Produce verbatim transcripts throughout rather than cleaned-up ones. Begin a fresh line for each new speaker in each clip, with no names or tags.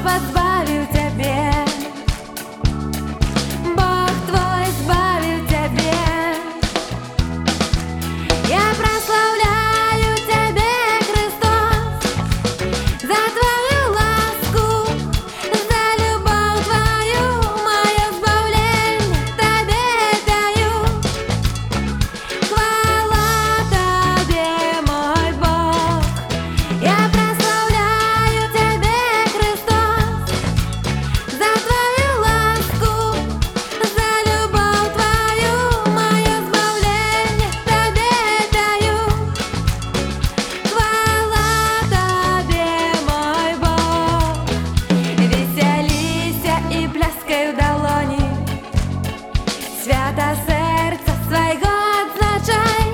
Господь збавив тебе, Бог твой збавив тебе. Я прославляю тебе, Христос, за твою ласку, за любовь твою, мое избавление тебе даю. Хвала тебе, мой Бог. Я прославляю тебе, Христос, за твою ласку, за любовь твою, мое избавление тебе даю. Хвала тебе, мой Бог. Веселися і пляскай в долоні, свято серця свого отзначай.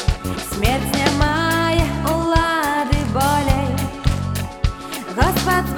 Смерть знімає улади болей, Господь